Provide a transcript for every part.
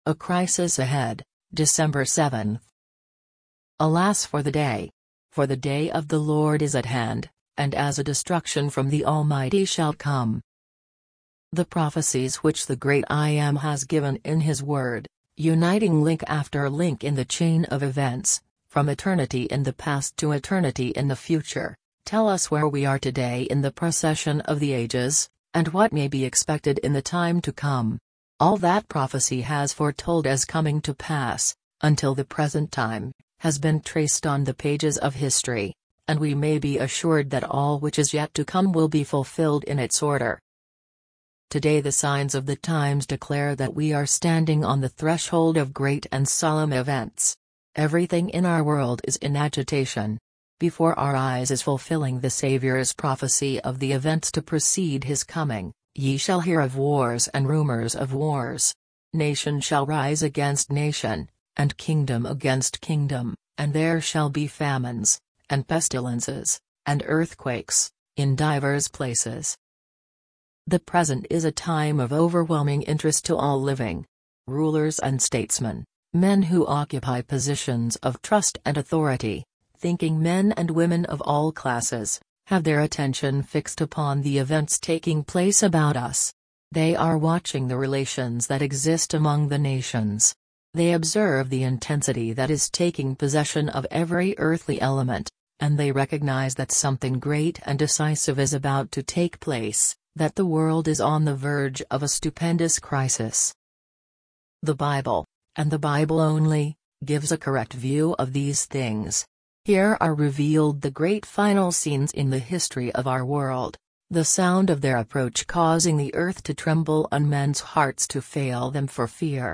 A crisis ahead, December 7th. Alas for the day! For the day of the Lord is at hand, and as a destruction from the Almighty shall come. The prophecies which the great I Am has given in His Word, uniting link after link in the chain of events, from eternity in the past to eternity in the future, tell us where we are today in the procession of the ages, and what may be expected in the time to come. All that prophecy has foretold as coming to pass, until the present time, has been traced on the pages of history, and we may be assured that all which is yet to come will be fulfilled in its order. Today the signs of the times declare that we are standing on the threshold of great and solemn events. Everything in our world is in agitation. Before our eyes is fulfilling the Saviour's prophecy of the events to precede His coming. Ye shall hear of wars and rumors of wars. Nation shall rise against nation, and kingdom against kingdom, and there shall be famines, and pestilences, and earthquakes, in divers places. The present is a time of overwhelming interest to all living rulers and statesmen, men who occupy positions of trust and authority, thinking men and women of all classes, have their attention fixed upon the events taking place about us. They are watching the relations that exist among the nations. They observe the intensity that is taking possession of every earthly element, and they recognize that something great and decisive is about to take place, that the world is on the verge of a stupendous crisis. The Bible, and the Bible only, gives a correct view of these things. Here are revealed the great final scenes in the history of our world, the sound of their approach causing the earth to tremble and men's hearts to fail them for fear.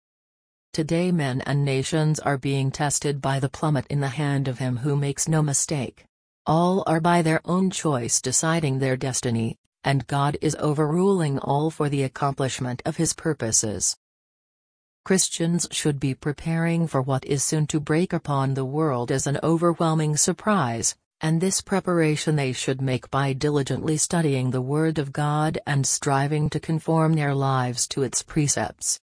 Today men and nations are being tested by the plummet in the hand of Him who makes no mistake. All are by their own choice deciding their destiny, and God is overruling all for the accomplishment of His purposes. Christians should be preparing for what is soon to break upon the world as an overwhelming surprise, and this preparation they should make by diligently studying the Word of God and striving to conform their lives to its precepts.